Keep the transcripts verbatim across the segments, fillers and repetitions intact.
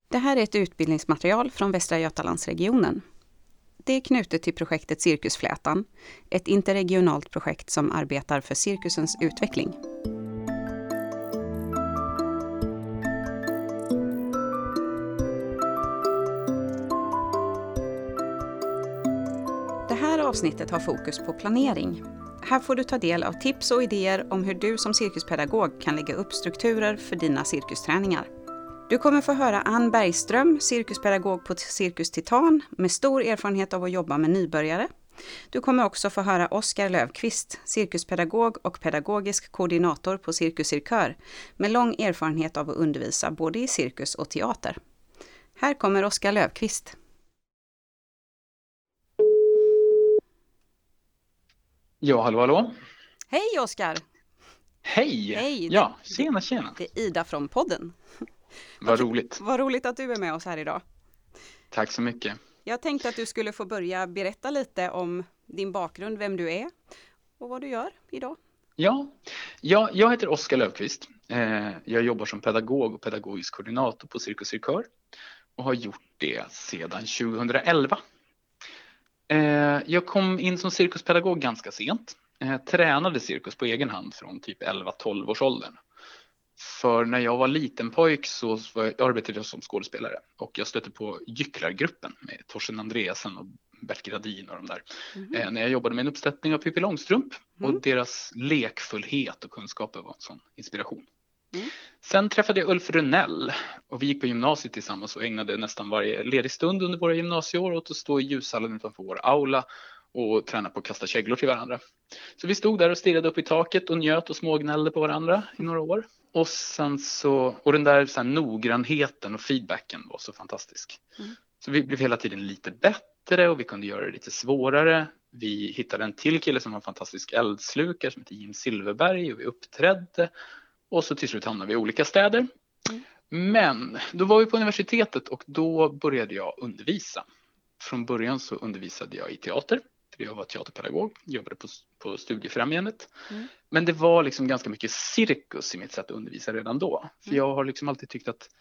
Det här är ett utbildningsmaterial från Västra Götalandsregionen. Det är knutet till projektet Cirkusflätan, ett interregionalt projekt som arbetar för cirkusens utveckling. Det här avsnittet har fokus på planering. Här får du ta del av tips och idéer om hur du som cirkuspedagog kan lägga upp strukturer för dina cirkusträningar. Du kommer få höra Ann Bergström, cirkuspedagog på Cirkus Titan med stor erfarenhet av att jobba med nybörjare. Du kommer också få höra Oskar Löfqvist, cirkuspedagog och pedagogisk koordinator på Cirkus Cirkör med lång erfarenhet av att undervisa både i cirkus och teater. Här kommer Oskar Löfqvist. Ja, hallå, hallå. Hej Oskar! Hej! Hej! Ja, tjena, tjena. Det är Ida från podden. Vad roligt. Vad roligt att du är med oss här idag. Tack så mycket. Jag tänkte att du skulle få börja berätta lite om din bakgrund, vem du är och vad du gör idag. Ja, jag, jag heter Oskar Löfqvist. Eh, jag jobbar som pedagog och pedagogisk koordinator på Cirkus Cirkör och har gjort det sedan tjugohundraelva. Eh, jag kom in som cirkuspedagog ganska sent. Jag tränade cirkus på egen hand från typ elva tolv års åldern. För när jag var liten pojk så arbetade jag som skådespelare och jag stötte på Gycklargruppen med Torsten Andreasen och Bert Gradin och de där. Mm. Eh, när jag jobbade med en uppsättning av Pippi Långstrump mm. och deras lekfullhet och kunskaper var en sån inspiration. Mm. Sen träffade jag Ulf Runell och vi gick på gymnasiet tillsammans och ägnade nästan varje ledig stund under våra gymnasieår åt att stå i ljushallen utanför vår aula och träna på att kasta käglor till varandra. Så vi stod där och stirrade upp i taket och njöt och smågnällde på varandra i några år. Och sen så, och den där så här noggrannheten och feedbacken var så fantastisk. Mm. Så vi blev hela tiden lite bättre och vi kunde göra det lite svårare. Vi hittade en till kille som var en fantastisk eldslukare som heter Jim Silverberg och vi uppträdde. Och så till slut hamnade vi i olika städer. Mm. Men då var vi på universitetet och då började jag undervisa. Från början så undervisade jag i teater. Jag var teaterpedagog, jobbade på, på studiefrämjandet. Mm. Men det var liksom ganska mycket cirkus i mitt sätt att undervisa redan då. För mm. jag har liksom alltid tyckt att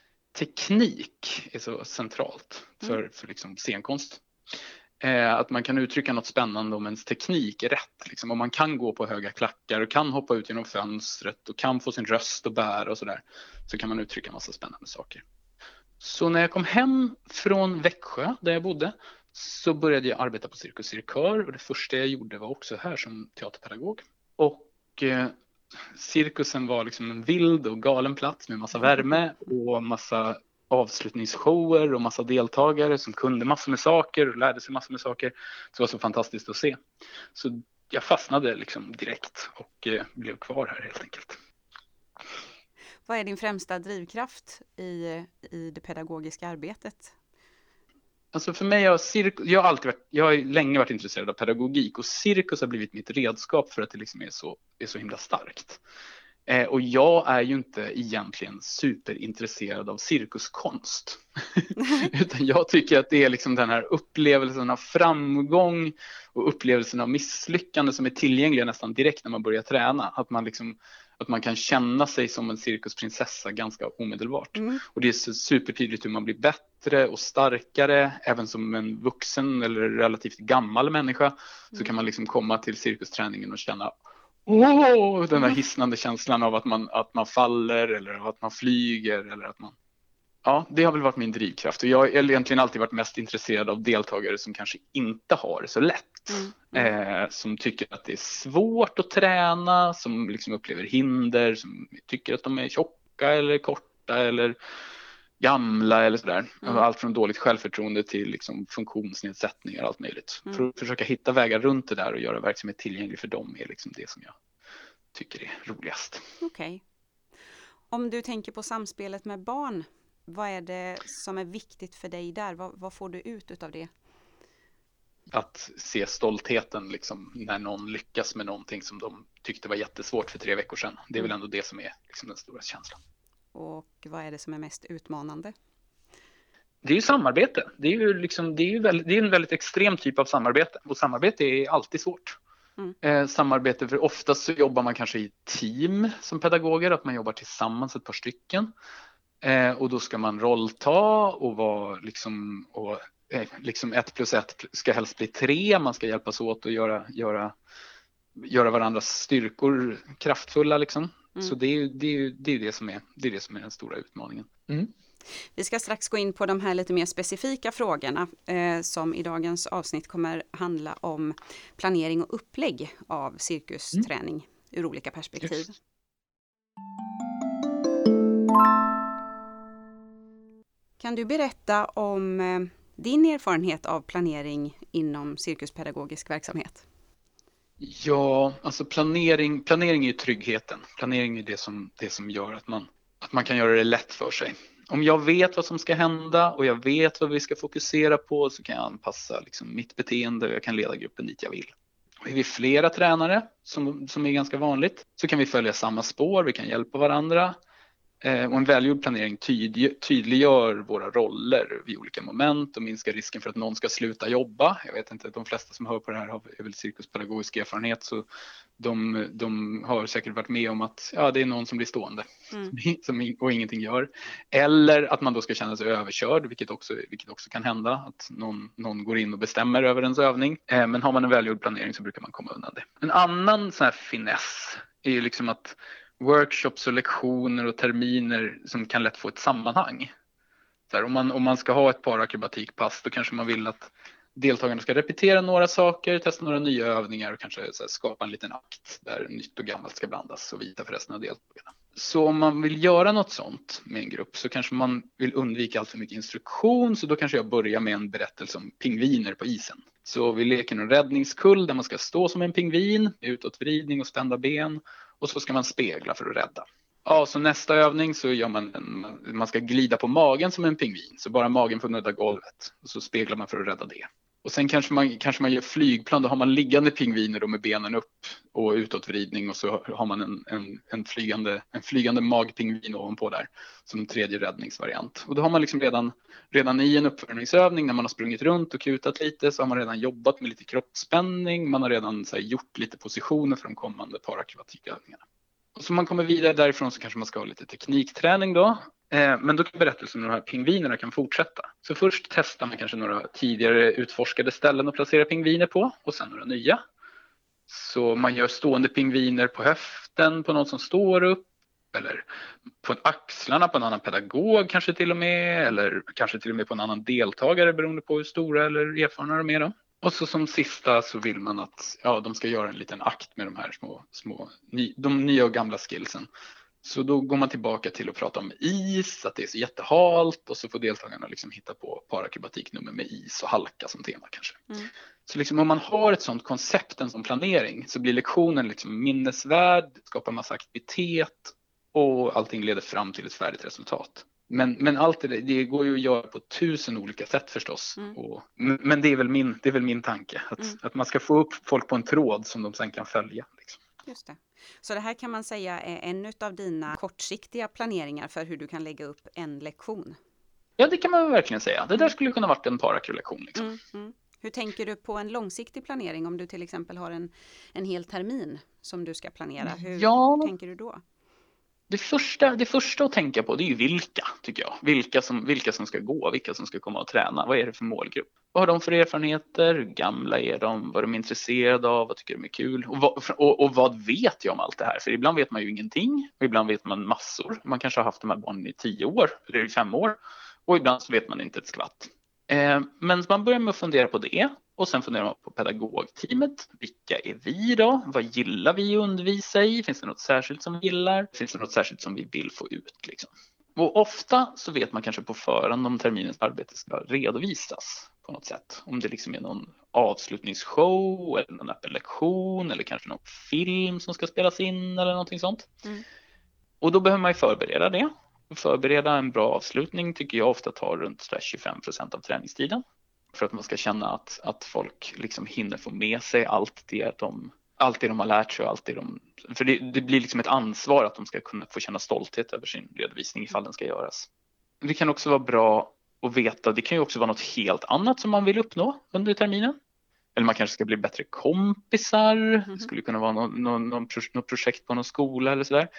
teknik är så centralt för, mm. för liksom scenkonst. Eh, att man kan uttrycka något spännande om ens teknik är rätt. Liksom. Om man kan gå på höga klackar och kan hoppa ut genom fönstret och kan få sin röst att bära och sådär. Så kan man uttrycka en massa spännande saker. Så när jag kom hem från Växjö där jag bodde så började jag arbeta på Cirkus Cirkör och det första jag gjorde var också här som teaterpedagog. Och eh, cirkusen var liksom en vild och galen plats med massa värme och massa avslutningsshower och massa deltagare som kunde massor med saker och lärde sig massor med saker. Så det var så fantastiskt att se. Så jag fastnade liksom direkt och eh, blev kvar här helt enkelt. Vad är din främsta drivkraft i, i det pedagogiska arbetet? Alltså för mig har cirkus, jag har alltid varit, jag har länge varit intresserad av pedagogik och cirkus har blivit mitt redskap för att det liksom är så, är så himla starkt. Eh, och jag är ju inte egentligen superintresserad av cirkuskonst. Utan jag tycker att det är liksom den här upplevelsen av framgång och upplevelsen av misslyckande som är tillgängliga nästan direkt när man börjar träna. Att man liksom Att man kan känna sig som en cirkusprinsessa ganska omedelbart. Mm. Och det är supertydligt hur man blir bättre och starkare. Även som en vuxen eller relativt gammal människa. Mm. Så kan man liksom komma till cirkusträningen och känna åh, den där hisnande känslan av att man, att man faller. Eller av att man flyger. Eller att man... Ja, det har väl varit min drivkraft. Och jag har egentligen alltid varit mest intresserad av deltagare som kanske inte har det så lätt. Mm. Mm. Eh, som tycker att det är svårt att träna, som liksom upplever hinder, som tycker att de är tjocka eller korta eller gamla eller sådär. Mm. Allt från dåligt självförtroende till liksom funktionsnedsättningar och allt möjligt. Mm. För att försöka hitta vägar runt det där och göra verksamhet tillgänglig för dem är liksom det som jag tycker är roligast. Okej. Okay. Om du tänker på samspelet med barn, vad är det som är viktigt för dig där? Vad, vad får du ut av det? Att se stoltheten liksom, när någon lyckas med någonting som de tyckte var jättesvårt för tre veckor sedan. Det är väl ändå det som är liksom den stora känslan. Och vad är det som är mest utmanande? Det är ju samarbete. Det är ju, liksom, det är ju väldigt, det är en väldigt extrem typ av samarbete. Och samarbete är alltid svårt. Mm. Eh, samarbete, för oftast så jobbar man kanske i team som pedagoger. Att man jobbar tillsammans ett par stycken. Eh, och då ska man rollta och vara liksom, och, eh, liksom ett plus ett ska helst bli tre. Man ska hjälpas åt att göra, göra, göra varandras styrkor kraftfulla liksom. Mm. Så det är, det, är, det, är det, som är, det är det som är den stora utmaningen. Mm. Vi ska strax gå in på de här lite mer specifika frågorna eh, som i dagens avsnitt kommer handla om planering och upplägg av cirkusträning mm. ur olika perspektiv. Just. Kan du berätta om eh, din erfarenhet av planering inom cirkuspedagogisk verksamhet? Ja, alltså planering, planering är ju tryggheten. Planering är det som, det som gör att man, att man kan göra det lätt för sig. Om jag vet vad som ska hända och jag vet vad vi ska fokusera på, så kan jag anpassa liksom mitt beteende och jag kan leda gruppen dit jag vill. Och är vi flera tränare, som, som är ganska vanligt, så kan vi följa samma spår, vi kan hjälpa varandra. Eh, och en välgjord planering tydlig, tydliggör våra roller vid olika moment och minskar risken för att någon ska sluta jobba. Jag vet inte, de flesta som hör på det här har väl cirkuspedagogisk erfarenhet, så de, de har säkert varit med om att ja, det är någon som blir stående mm. som, och ingenting gör. Eller att man då ska känna sig överkörd, vilket också, vilket också kan hända, att någon, någon går in och bestämmer över ens övning. Eh, men har man en välgjord planering så brukar man komma undan det. En annan sån här finess är ju liksom att workshops och lektioner och terminer som kan lätt få ett sammanhang. Så här, om, man, om man ska ha ett par akrobatikpass, då kanske man vill att deltagarna ska repetera några saker, testa några nya övningar och kanske så här, skapa en liten akt där nytt och gammalt ska blandas och vita för resten av deltagarna. Så om man vill göra något sånt med en grupp så kanske man vill undvika allt för mycket instruktion, så då kanske jag börjar med en berättelse om pingviner på isen. Så vi leker en räddningskull där man ska stå som en pingvin, utåtvridning och spända ben. Och så ska man spegla för att rädda. Ja, så nästa övning så gör man en, man ska glida på magen som en pingvin. Så bara magen får nudda golvet. Och så speglar man för att rädda det. Och sen kanske man, kanske man gör flygplan. Då har man liggande pingviner med benen upp och utåtvridning. Och så har man en, en, en, flygande, en flygande magpingvin ovanpå där. Som en tredje räddningsvariant. Och då har man liksom redan, redan i en uppvärmningsövning när man har sprungit runt och kutat lite. Så har man redan jobbat med lite kroppsspänning. Man har redan så här, gjort lite positioner för de kommande parakrobatikövningarna. Och så man kommer vidare därifrån så kanske man ska ha lite teknikträning då. Eh, men då kan berättelsen om de här pingvinerna kan fortsätta. Så först testar man kanske några tidigare utforskade ställen att placera pingviner på. Och sen några nya. Så man gör stående pingviner på höften på någon som står upp. Eller på axlarna på en annan pedagog kanske till och med. Eller kanske till och med på en annan deltagare beroende på hur stora eller erfarna de är då. Och så som sista så vill man att ja, de ska göra en liten akt med de här små, små ny, de nya och gamla skillsen. Så då går man tillbaka till att prata om is, att det är så jättehalt, och så får deltagarna liksom hitta på parakrobatiknummer med is och halka som tema kanske. Mm. Så liksom om man har ett sånt koncept, en sån planering, så blir lektionen liksom minnesvärd, skapar massa aktivitet och allting leder fram till ett färdigt resultat. Men, men allt det, det går ju att göra på tusen olika sätt förstås. Mm. Och, men det är väl min, det är väl min tanke. Att, mm. att man ska få upp folk på en tråd som de sen kan följa. Liksom. Just det. Så det här kan man säga är en av dina kortsiktiga planeringar för hur du kan lägga upp en lektion? Ja, det kan man verkligen säga. Det där skulle kunna varit en parakrobatik-lektion. Liksom. Mm, mm. Hur tänker du på en långsiktig planering om du till exempel har en, en hel termin som du ska planera? Hur, ja. hur tänker du då? Det första, det första att tänka på det är ju vilka, tycker jag. Vilka som, vilka som ska gå, vilka som ska komma och träna. Vad är det för målgrupp? Vad har de för erfarenheter? Hur gamla är de? Vad är de intresserade av? Vad tycker de är kul? Och vad, och, och vad vet jag om allt det här? För ibland vet man ju ingenting. Och ibland vet man massor. Man kanske har haft de här barnen i tio år eller i fem år. Och ibland så vet man inte ett skvatt. Eh, men man börjar med att fundera på det. Och sen funderar man på pedagogteamet. Vilka är vi då? Vad gillar vi att undervisa i? Finns det något särskilt som vi gillar? Finns det något särskilt som vi vill få ut? Liksom? Och ofta så vet man kanske på förhand om terminens arbete ska redovisas på något sätt. Om det liksom är någon avslutningsshow eller någon öppen lektion eller kanske någon film som ska spelas in eller någonting sånt. Mm. Och då behöver man ju förbereda det. Förbereda en bra avslutning tycker jag ofta tar runt tjugofem procent av träningstiden. För att man ska känna att, att folk liksom hinner få med sig allt det, de, allt det de har lärt sig. Och allt det de, för det, det blir liksom ett ansvar att de ska kunna få känna stolthet över sin redovisning ifall den ska göras. Det kan också vara bra att veta, det kan ju också vara något helt annat som man vill uppnå under terminen. Eller man kanske ska bli bättre kompisar. Mm. Det skulle kunna vara någon, någon, någon projekt på någon skola eller sådär. Mm.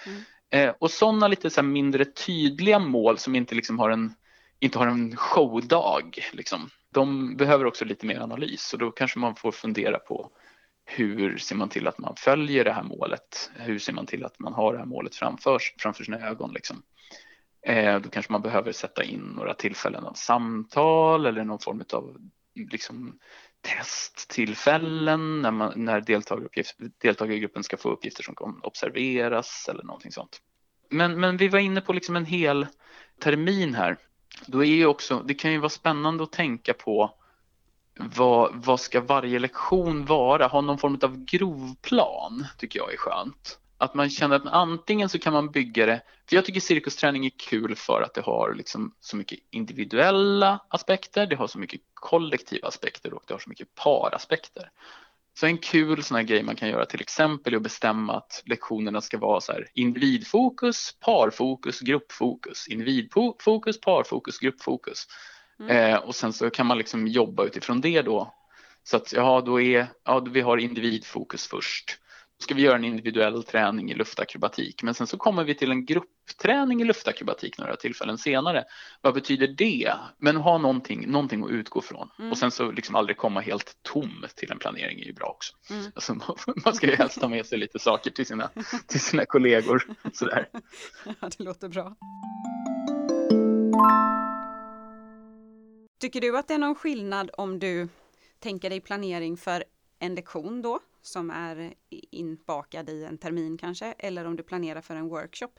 Eh, och sådana lite så här mindre tydliga mål som inte liksom har en, inte har en showdag. Liksom. De behöver också lite mer analys, och då kanske man får fundera på hur ser man till att man följer det här målet? Hur ser man till att man har det här målet framför, framför sina ögon? Liksom. Eh, då kanske man behöver sätta in några tillfällen av samtal eller någon form av liksom, testtillfällen när, man, när deltagargruppen ska få uppgifter som kan observeras eller någonting sånt. Men, men vi var inne på liksom en hel termin här. Då är ju också, det kan ju vara spännande att tänka på vad, vad ska varje lektion vara? Ha någon form av grovplan tycker jag är skönt. Att man känner att antingen så kan man bygga det, för jag tycker cirkusträning är kul för att det har liksom så mycket individuella aspekter, det har så mycket kollektiva aspekter och det har så mycket paraspekter. Så en kul sån här grej man kan göra till exempel är att bestämma att lektionerna ska vara så här individfokus, parfokus, gruppfokus, individfokus, parfokus, gruppfokus. Mm. Eh, och sen så kan man liksom jobba utifrån det då. Så att ja, då är, ja, vi har individfokus först. Då ska vi göra en individuell träning i luftakrobatik. Men sen så kommer vi till en gruppträning i luftakrobatik några tillfällen senare. Vad betyder det? Men ha någonting, någonting att utgå från. Mm. Och sen så liksom aldrig komma helt tom till en planering är ju bra också. Mm. Alltså, man ska ju helst ta med sig lite saker till sina, till sina kollegor. Sådär. Ja, det låter bra. Tycker du att det är någon skillnad om du tänker dig planering för en lektion då, som är inbakad i en termin kanske, eller om du planerar för en workshop?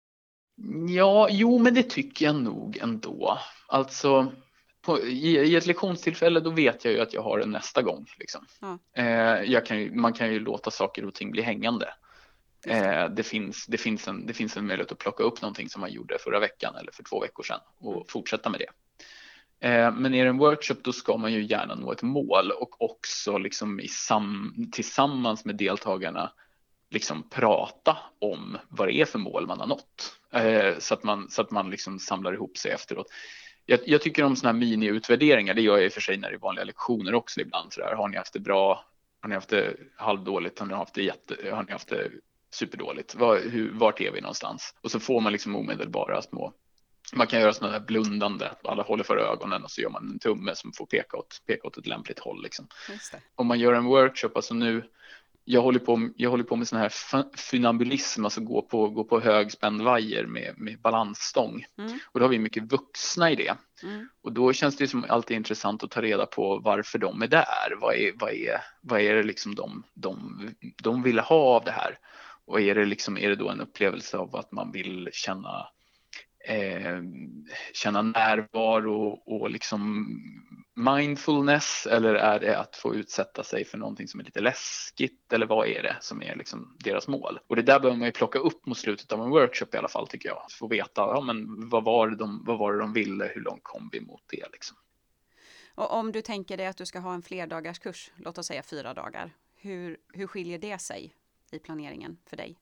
Ja, jo men det tycker jag nog ändå. Alltså på, i, i ett lektionstillfälle då vet jag ju att jag har en nästa gång. Liksom. Ja. Eh, jag kan ju, man kan ju låta saker och ting bli hängande. Eh, det, finns, det, finns en, det finns en möjlighet att plocka upp någonting som man gjorde förra veckan eller för två veckor sedan och fortsätta med det. Men i en workshop då ska man ju gärna nå ett mål och också liksom i sam, tillsammans med deltagarna liksom prata om vad det är för mål man har nått. Så att man, så att man liksom samlar ihop sig efteråt. Jag, jag tycker om såna här mini-utvärderingar, det gör jag i och för sig när det är vanliga lektioner också ibland. Så där. Har ni haft det bra? Har ni haft det halvdåligt? Har ni haft det, jätte, har ni haft det superdåligt? Var, hur, vart är vi någonstans? Och så får man liksom omedelbara små. Man kan göra sådana där blundande, alla håller för ögonen och så gör man en tumme som får peka åt, peka åt ett lämpligt håll. Liksom. Om man gör en workshop, alltså nu, jag håller på, jag håller på med sån här funambulism, alltså gå på, gå på högspänd vajer med, med balansstång. Mm. Och då har vi mycket vuxna i det. Mm. Och då känns det som alltid intressant att ta reda på varför de är där. Vad är, vad är, vad är det liksom de, de, de vill ha av det här? Och är det, liksom, är det då en upplevelse av att man vill känna Eh, känna närvaro och, och liksom mindfulness, eller är det att få utsätta sig för någonting som är lite läskigt, eller vad är det som är liksom deras mål? Och det där behöver man ju plocka upp mot slutet av en workshop i alla fall tycker jag, för att veta ja, men vad, var det de, vad var det de ville, hur långt kom vi mot det liksom. Och om du tänker dig att du ska ha en flerdagars kurs, låt oss säga fyra dagar, hur, hur skiljer det sig i planeringen för dig?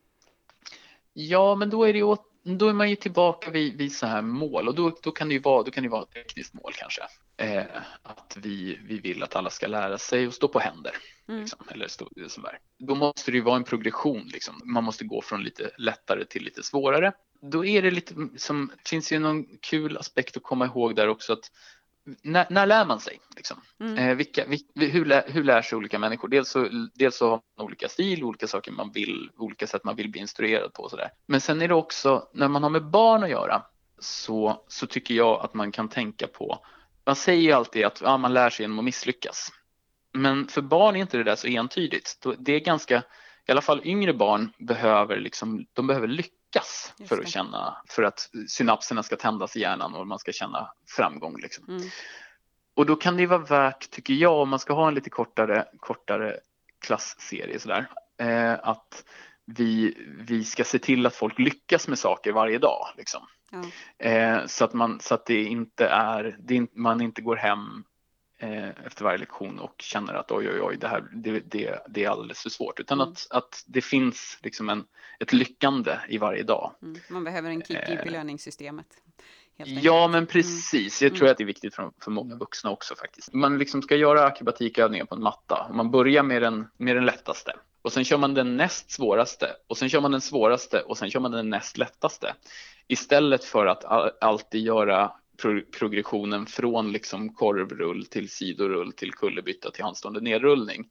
Ja, men då är det ju då är man ju tillbaka vid, vid så här mål och då, då kan det ju vara, då kan det vara ett tekniskt mål kanske. Eh, att vi, vi vill att alla ska lära sig att stå på händer. Mm. Liksom, eller stå, sådär. Då måste det ju vara en progression. Liksom. Man måste gå från lite lättare till lite svårare. Då är det lite som, finns ju någon kul aspekt att komma ihåg där också att När, när lär man sig? Liksom? Mm. Eh, vilka, vil, hur, lär, hur lär sig olika människor? Dels så, dels så har man olika stil, olika saker man vill, olika sätt man vill bli instruerad på. Och så där. Men sen är det också, när man har med barn att göra, så, så tycker jag att man kan tänka på, man säger ju alltid att ja, man lär sig genom att misslyckas. Men för barn är inte det där så entydigt. Det är ganska, i alla fall yngre barn behöver, liksom, de behöver lyckas. För att känna, för att synapserna ska tändas i hjärnan och man ska känna framgång. Liksom. Mm. Och då kan det vara värt, tycker jag, om man ska ha en lite kortare, kortare klassserie sådär, eh, att vi, vi ska se till att folk lyckas med saker varje dag. Liksom. Ja. Eh, så att, man, så att det inte är, det, man inte går hem eh, efter varje lektion och känner att oj, oj, oj, det här det, det, det är alldeles för svårt. Utan mm. att, att det finns liksom en, ett lyckande i varje dag. Mm. Man behöver en kick i belöningssystemet. Ja, men precis. Jag tror mm. att det är viktigt för, för många vuxna också faktiskt. Man liksom ska göra akrobatikövningar på en matta. Man börjar med den, med den lättaste. Och sen kör man den näst svåraste och sen kör man den svåraste och sen kör man den näst lättaste. Istället för att alltid göra pro- progressionen från liksom korvrull till sidorull till kullerbytta till handstående nedrullning.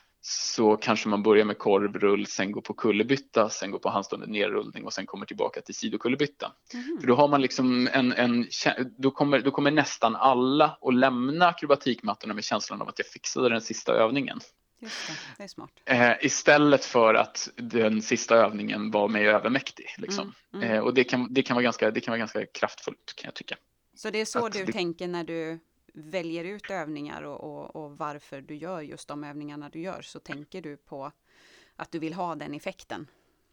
Så kanske man börjar med korvrull, sen går på kullerbytta, sen går på handstående nedrullning och sen kommer tillbaka till sidokullerbytta. Mm. För då har man liksom en, en då, kommer, då kommer nästan alla att lämna akrobatikmattorna med känslan av att jag fixade den sista övningen. Just det, det är smart. Eh, istället för att den sista övningen var mig övermäktig. Liksom. Mm, mm. Eh, och det kan, det, kan vara ganska, det kan vara ganska kraftfullt, kan jag tycka. Så det är så att du det... tänker när du väljer ut övningar och, och, och varför du gör just de övningarna du gör, så tänker du på att du vill ha den effekten?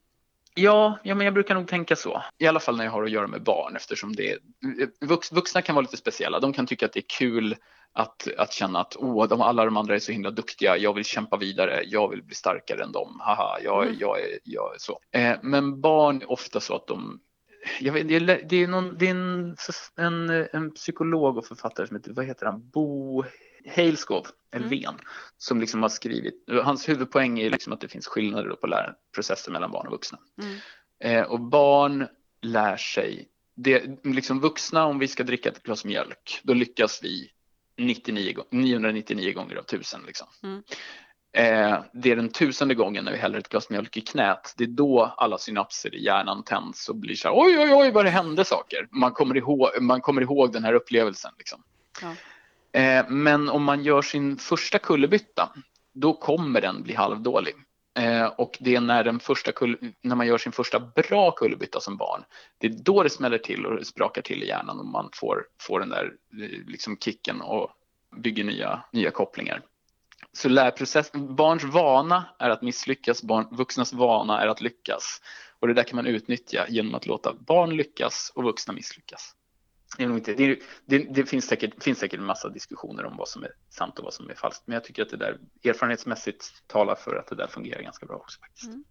Ja, ja, men jag brukar nog tänka så. I alla fall när jag har att göra med barn, eftersom det är, vux, vuxna kan vara lite speciella. De kan tycka att det är kul att, att känna att oh, de, alla de andra är så himla duktiga. Jag vill kämpa vidare. Jag vill bli starkare än dem. Haha, jag, mm. jag, är, jag är så. Eh, men barn är ofta så att de... Jag vet, det är, det är, någon, det är en, en, en psykolog och författare som heter, vad heter han? Bo Haleskov, Elven, mm. som liksom har skrivit, hans huvudpoäng är liksom att det finns skillnader på lärprocesser mellan barn och vuxna. Mm. Eh, och barn lär sig, det, liksom vuxna, om vi ska dricka ett glas mjölk, då lyckas vi nittionio, niohundranittionio gånger av tusen. Liksom. Mm. Eh, det är den tusende gången när vi häller ett glas mjölk i knät. Det är då alla synapser i hjärnan tänds och blir så här, oj, oj, oj, vad det hände saker. Man kommer ihåg, man kommer ihåg den här upplevelsen. Liksom. Ja. Eh, men om man gör sin första kullerbytta, då kommer den bli halvdålig. Eh, och det är när, den första kull- när man gör sin första bra kullerbytta som barn, det är då det smäller till och det sprakar till i hjärnan och man får, får den där liksom kicken och bygger nya, nya kopplingar. Så lärprocess, barns vana är att misslyckas, barn, vuxnas vana är att lyckas. Och det där kan man utnyttja genom att låta barn lyckas och vuxna misslyckas. Det, är nog inte, det, det, det finns, säkert, finns säkert en massa diskussioner om vad som är sant och vad som är falskt. Men jag tycker att det där erfarenhetsmässigt talar för att det där fungerar ganska bra också faktiskt. Mm.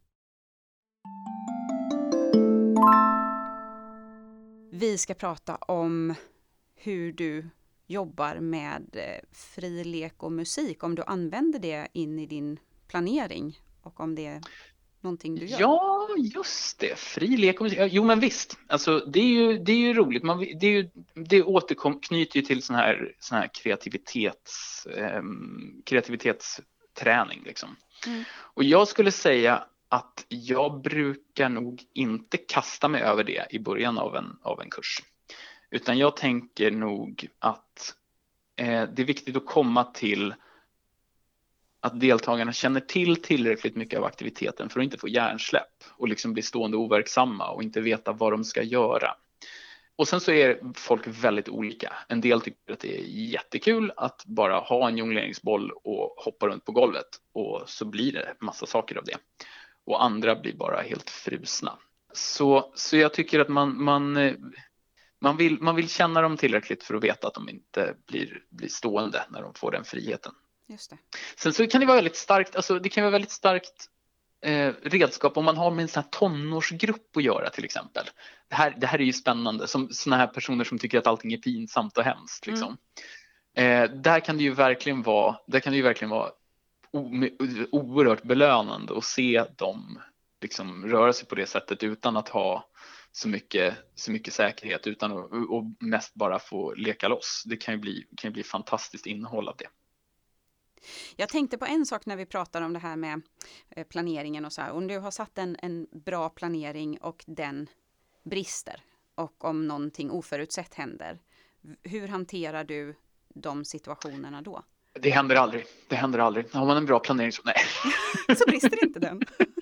Vi ska prata om hur du jobbar med fri lek och musik, om du använder det in i din planering och om det är någonting du gör. Ja, just det. Fri lek och musik. Jo, men visst. Alltså, det är ju, det är ju roligt. Man, det, är ju, det återknyter ju till sån här, sån här kreativitets, eh, kreativitetsträning. Liksom. Mm. Och jag skulle säga att jag brukar nog inte kasta mig över det i början av en, av en kurs. Utan jag tänker nog att eh, det är viktigt att komma till att deltagarna känner till tillräckligt mycket av aktiviteten för att inte få hjärnsläpp och liksom bli stående overksamma och inte veta vad de ska göra. Och sen så är folk väldigt olika. En del tycker att det är jättekul att bara ha en jongleringsboll och hoppa runt på golvet och så blir det massa saker av det. Och andra blir bara helt frusna. Så, så jag tycker att man... man Man vill, man vill känna dem tillräckligt för att veta att de inte blir, blir stående när de får den friheten. Just det. Sen så kan det vara väldigt starkt, alltså det kan vara väldigt starkt eh, redskap om man har med en sån här tonårsgrupp att göra till exempel. Det här, det här är ju spännande, som såna här personer som tycker att allting är pinsamt och hemskt. Liksom. Mm. Eh, där kan det ju verkligen vara, där kan det ju verkligen vara o, oerhört belönande att se dem liksom röra sig på det sättet utan att ha så mycket, så mycket säkerhet, utan att och mest bara få leka loss. Det kan ju bli, kan ju bli fantastiskt innehåll av det. Jag tänkte på en sak när vi pratar om det här med planeringen och så här. Om du har satt en, en bra planering och den brister och om någonting oförutsett händer, hur hanterar du de situationerna då? Det händer aldrig. Det händer aldrig. Har man en bra planering så nej. Så brister inte den.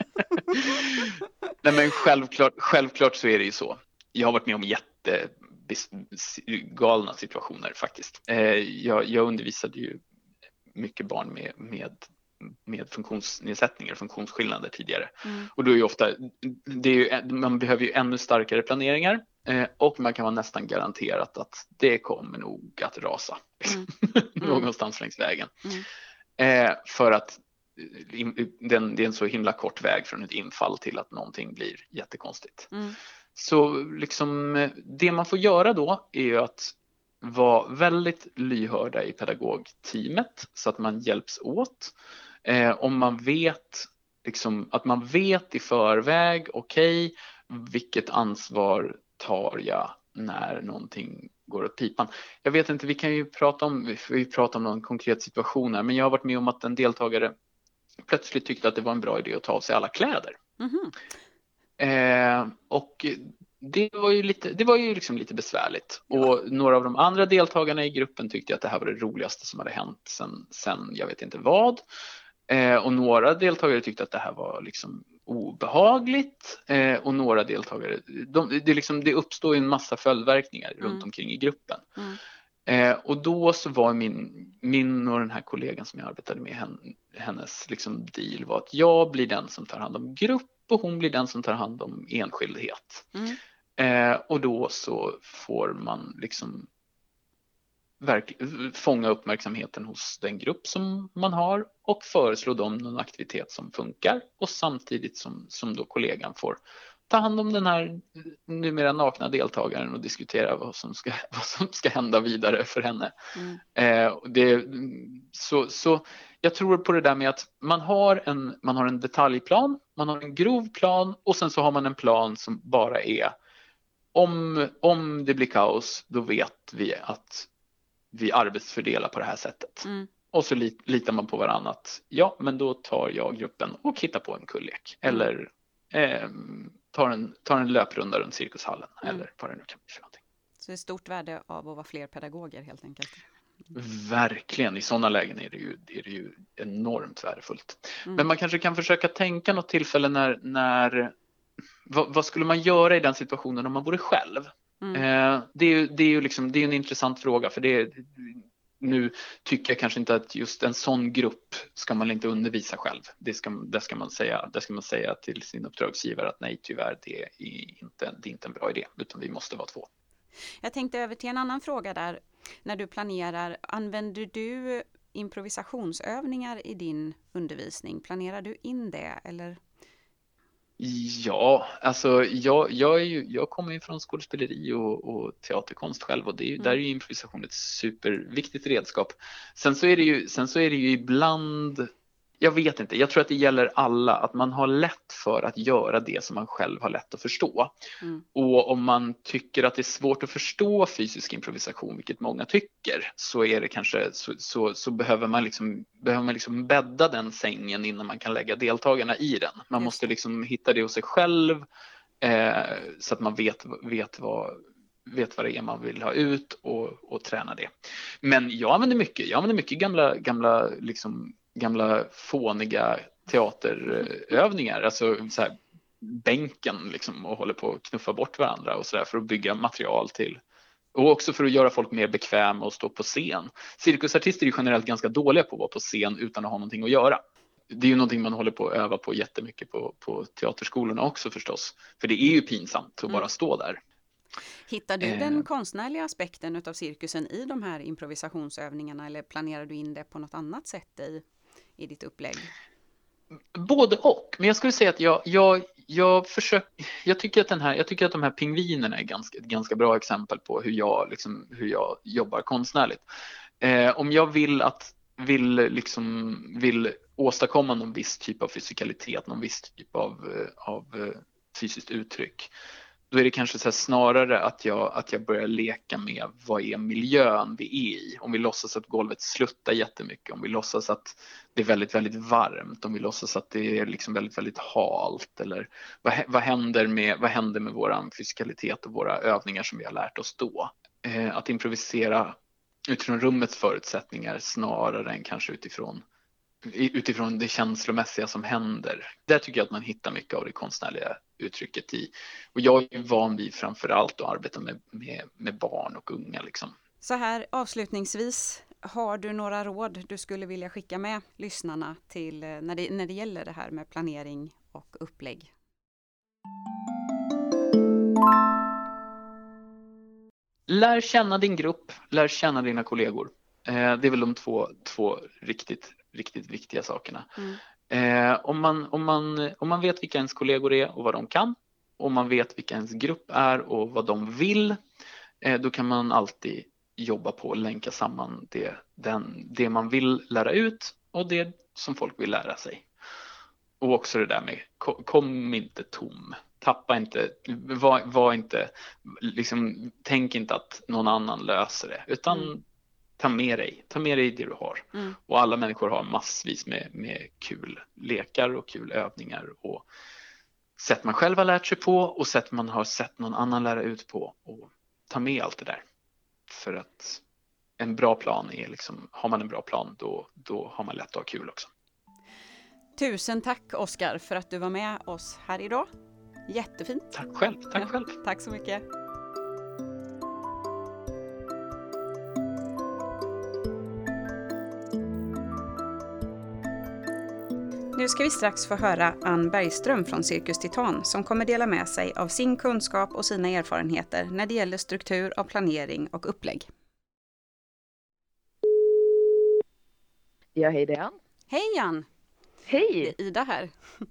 Nej, men självklart, självklart så är det ju så. Jag har varit med om jättegalna situationer faktiskt. Jag, jag undervisade ju mycket barn med, med, med funktionsnedsättningar och funktionsskillnader tidigare. Mm. Och då är ju ofta, det är ju, man behöver ju ännu starkare planeringar och man kan vara nästan garanterat att det kommer nog att rasa mm. någonstans längs vägen. Mm. För att Den, det är en så himla kort väg från ett infall till att någonting blir jättekonstigt. Mm. Så liksom, det man får göra då är ju att vara väldigt lyhörda i pedagogteamet så att man hjälps åt. Eh, om man vet liksom, att man vet i förväg, okej, okay, vilket ansvar tar jag när någonting går åt pipan. Jag vet inte, vi kan ju prata om, vi pratar om någon konkret situation här, men jag har varit med om att en deltagare plötsligt tyckte att det var en bra idé att ta av sig alla kläder. Mm-hmm. Eh, och det var ju lite, det var ju liksom lite besvärligt. Ja. Och några av de andra deltagarna i gruppen tyckte att det här var det roligaste som hade hänt sen, sen jag vet inte vad. Eh, och några deltagare tyckte att det här var liksom obehagligt. Eh, och några deltagare, de, det, liksom, det uppstår ju en massa följdverkningar mm. runt omkring i gruppen. Mm. Eh, och då så var min, min och den här kollegan som jag arbetade med, henne, hennes liksom deal var att jag blir den som tar hand om grupp och hon blir den som tar hand om enskildhet. Mm. Eh, och då så får man liksom verk- fånga uppmärksamheten hos den grupp som man har och föreslå dem någon aktivitet som funkar, och samtidigt som, som då kollegan får ta hand om den här numera nakna deltagaren och diskutera vad som ska, vad som ska hända vidare för henne. Mm. Eh, det, så, så jag tror på det där med att man har, en, man har en detaljplan, man har en grov plan och sen så har man en plan som bara är om, om det blir kaos, då vet vi att vi arbetsfördelar på det här sättet. Mm. Och så litar man på varandra att ja, men då tar jag gruppen och hittar på en kullek. Mm. Eller eh, tar, en, tar en löprunda runt cirkushallen. Mm. Eller vad det nu kan bli för någonting. Så det är stort värde av att vara fler pedagoger helt enkelt. Mm. Verkligen, i sådana lägen är det ju, är det ju enormt värdefullt. Mm. Men man kanske kan försöka tänka något tillfälle när, när vad, vad skulle man göra i den situationen om man vore själv? Mm. Eh, det är ju, det är ju liksom, det är en intressant fråga, för det är, nu tycker jag kanske inte att just en sån grupp ska man inte undervisa själv. Det ska, det ska, man, säga, det ska man säga till sin uppdragsgivare att nej, tyvärr, det är inte, det är inte en bra idé, utan vi måste vara två. Jag tänkte över till en annan fråga där. När du planerar, använder du improvisationsövningar i din undervisning? Planerar du in det eller? Ja, alltså jag, jag, är ju, jag kommer ju från skådespeleri och, och teaterkonst själv, och det är ju, mm. där är ju improvisation ett superviktigt redskap. Sen så är det ju, sen så är det ju ibland, jag vet inte, jag tror att det gäller alla, att man har lätt för att göra det som man själv har lätt att förstå. Mm. Och om man tycker att det är svårt att förstå fysisk improvisation, vilket många tycker, så är det kanske så, så, så behöver man liksom behöver man liksom bädda den sängen innan man kan lägga deltagarna i den. Man Just. måste liksom hitta det hos sig själv eh, så att man vet, vet vad vet vad det är man vill ha ut och, och träna det. Men jag använder mycket, jag använder mycket gamla gamla liksom gamla fåniga teaterövningar, alltså så här bänken liksom, och håller på att knuffa bort varandra och så där, för att bygga material till, och också för att göra folk mer bekväma och stå på scen. Cirkusartister är generellt ganska dåliga på att vara på scen utan att ha någonting att göra. Det är ju någonting man håller på att öva på jättemycket på, på teaterskolorna också förstås, för det är ju pinsamt att mm. bara stå där. Hittar du den konstnärliga aspekten utav cirkusen i de här improvisationsövningarna, eller planerar du in det på något annat sätt i, i ditt upplägg? Både och, men jag skulle säga att jag, jag, jag försöker, jag tycker att den här, jag tycker att de här pingvinerna är ganska, ett ganska bra exempel på hur jag, liksom, hur jag jobbar konstnärligt. Eh, om jag vill att vill, liksom, vill åstadkomma någon viss typ av fysikalitet, någon viss typ av, av fysiskt uttryck, då är det kanske så här snarare att jag, att jag börjar leka med vad är miljön vi är i. Om vi låtsas att golvet sluttar jättemycket, om vi låtsas att det är väldigt, väldigt varmt, om vi låtsas att det är liksom väldigt, väldigt halt, eller vad, vad, händer med, vad händer med vår fysikalitet och våra övningar som vi har lärt oss då. Eh, att improvisera utifrån rummets förutsättningar snarare än kanske utifrån utifrån det känslomässiga som händer. Där tycker jag att man hittar mycket av det konstnärliga uttrycket i. Och jag är van vid framförallt att arbeta med, med, med barn och unga. Liksom. Så här avslutningsvis, har du några råd du skulle vilja skicka med lyssnarna till när det, när det gäller det här med planering och upplägg? Lär känna din grupp, lär känna dina kollegor. Eh, det är väl de två, två riktigt riktigt viktiga sakerna. Mm. Eh, om, man, om, man, om man vet vilka ens kollegor är och vad de kan, om man vet vilka ens grupp är och vad de vill, eh, då kan man alltid jobba på att länka samman det, den, det man vill lära ut och det som folk vill lära sig. Och också det där med kom, kom inte tom. Tappa inte, var, var inte, liksom, tänk inte att någon annan löser det. Utan mm. ta med dig, ta med dig det du har. Mm. Och alla människor har massvis med, med kul lekar och kul övningar. Och sätt man själv har lärt sig på och sätt man har sett någon annan lära ut på. Och ta med allt det där. För att en bra plan är liksom, har man en bra plan då, då har man lätt att ha kul också. Tusen tack Oskar för att du var med oss här idag. Jättefint. Tack själv, tack ja, själv. Tack så mycket. Nu ska vi strax få höra Ann Bergström från Cirkus Titan som kommer dela med sig av sin kunskap och sina erfarenheter när det gäller struktur av planering och upplägg. Ja, hej det är Ann. Hej Ann! Hej! Ida här.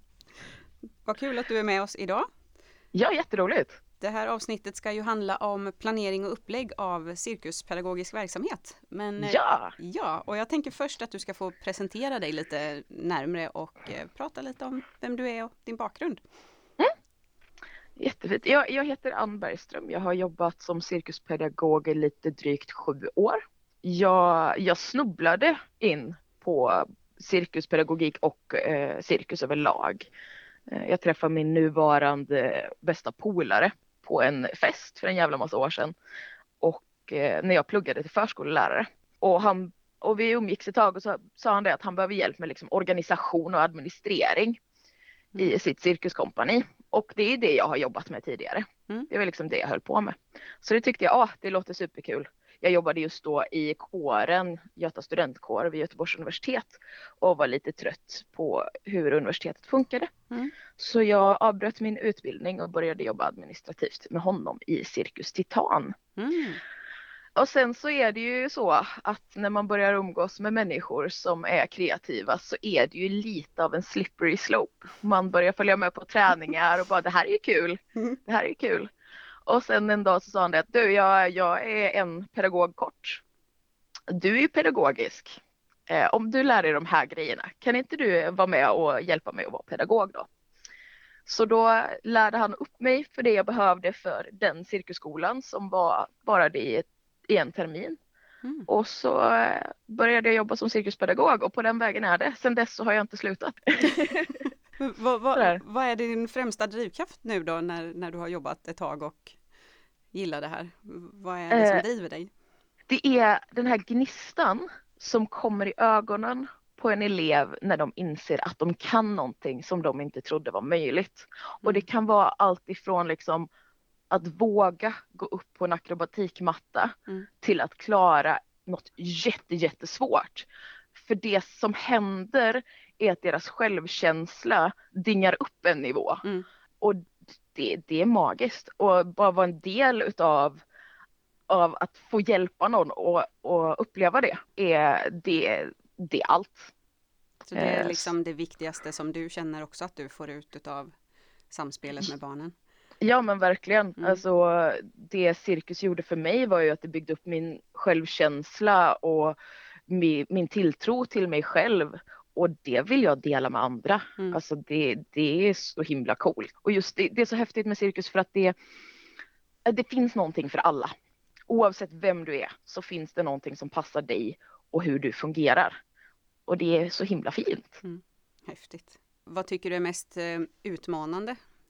Vad kul att du är med oss idag. Ja, jätteroligt. Det här avsnittet ska ju handla om planering och upplägg av cirkuspedagogisk verksamhet. Men, ja! Ja, och jag tänker först att du ska få presentera dig lite närmare och eh, prata lite om vem du är och din bakgrund. Mm. Jättefint. Jag, jag heter Ann Bergström. Jag har jobbat som cirkuspedagog i lite drygt sju år. Jag, jag snubblade in på cirkuspedagogik och eh, cirkus överlag. Eh, jag träffade min nuvarande bästa polare på en fest för en jävla massa år sedan. Och eh, när jag pluggade till förskollärare. Och, han, och vi umgicks ett tag och så sa han det att han behöver hjälp med liksom organisation och administrering mm. i sitt cirkuskompani. Och det är det jag har jobbat med tidigare. Mm. Det var liksom det jag höll på med. Så det tyckte jag, ah, det låter superkul. Jag jobbade just då i kåren, Göta studentkår vid Göteborgs universitet och var lite trött på hur universitetet funkade. Mm. Så jag avbröt min utbildning och började jobba administrativt med honom i Cirkus Titan. Mm. Och sen så är det ju så att när man börjar umgås med människor som är kreativa så är det ju lite av en slippery slope. Man börjar följa med på träningar och bara det här är ju kul, det här är ju kul. Och sen en dag så sa han det att du, jag, jag är en pedagog kort. Du är ju pedagogisk. Eh, om du lär dig de här grejerna, kan inte du vara med och hjälpa mig att vara pedagog då? Så då lärde han upp mig för det jag behövde för den cirkusskolan som var bara det i, ett, i en termin. Mm. Och så eh, började jag jobba som cirkuspedagog och på den vägen är det. Sen dess så har jag inte slutat. vad, vad, vad är din främsta drivkraft nu då när, när du har jobbat ett tag och gillar det här? Vad är det som driver dig? Det är den här gnistan som kommer i ögonen på en elev när de inser att de kan någonting som de inte trodde var möjligt. Mm. Och det kan vara allt ifrån liksom att våga gå upp på en akrobatikmatta mm. till att klara något jätte, jättesvårt. För det som händer är att deras självkänsla dingar upp en nivå. Mm. Och det, det är magiskt. Och bara vara en del utav av att få hjälpa någon och, och uppleva det är, det, det är allt. Så det är liksom det viktigaste som du känner också att du får ut av samspelet med barnen? Ja men verkligen. Mm. Alltså, det cirkus gjorde för mig var ju att det byggde upp min självkänsla och min, min tilltro till mig själv. Och det vill jag dela med andra. Mm. Alltså det, det är så himla coolt. Och just det, det är så häftigt med cirkus för att det, det finns någonting för alla. Oavsett vem du är så finns det någonting som passar dig och hur du fungerar. Och det är så himla fint. Mm. Häftigt. Vad tycker du är mest eh, utmanande?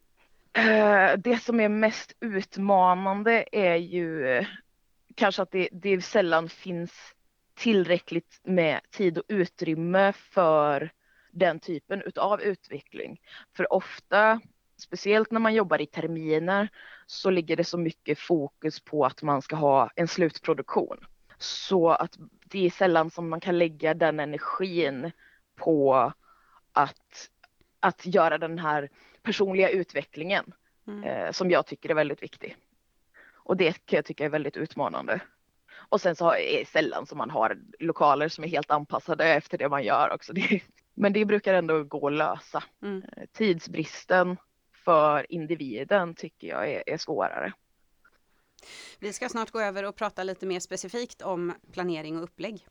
Uh, det som är mest utmanande är ju uh, kanske att det, det sällan finns tillräckligt med tid och utrymme för den typen utav utveckling. För ofta, speciellt när man jobbar i terminer, så ligger det så mycket fokus på att man ska ha en slutproduktion. Så att det är sällan som man kan lägga den energin på att, att göra den här personliga utvecklingen mm. eh, som jag tycker är väldigt viktig. Och det kan jag tycka är väldigt utmanande. Och sen så är det sällan som man har lokaler som är helt anpassade efter det man gör också. Det, men det brukar ändå gå att lösa. Mm. Tidsbristen för individen tycker jag är, är svårare. Vi ska snart gå över och prata lite mer specifikt om planering och upplägg.